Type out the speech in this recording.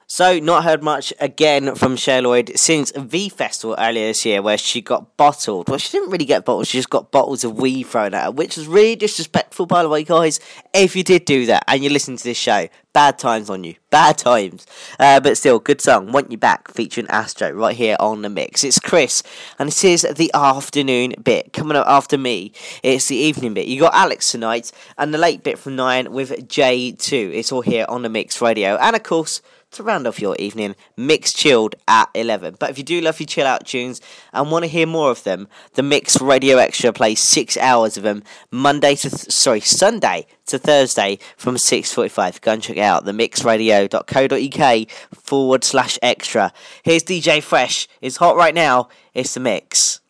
So, not heard much again from Cher Lloyd since the festival earlier this year where she got bottled. Well, she didn't really get bottled, she just got bottles of weed thrown at her, which was really disrespectful, by the way, guys. If you did do that and you listen to this show, bad times on you. Bad times. But still, good song. Want You Back featuring Astro right here on The Mix. It's Chris, and this is the afternoon bit. Coming up after me, it's the evening bit. You got Alex tonight, and the late bit from 9 with J2. It's all here on The Mix Radio. And of course, to round off your evening, Mix Chilled at 11. But if you do love your chill out tunes and want to hear more of them, the Mix Radio Extra plays 6 hours of them Sunday to Thursday from 6:45. Go and check it out, themixradio.co.uk/extra. Here's DJ Fresh. It's hot right now. It's The Mix.